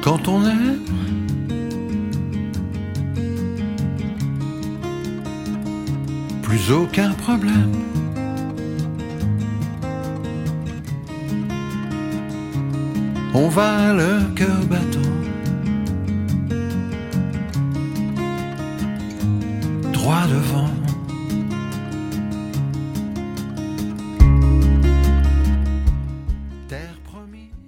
Quand on aime, plus aucun problème. On va le cœur battant, droit devant.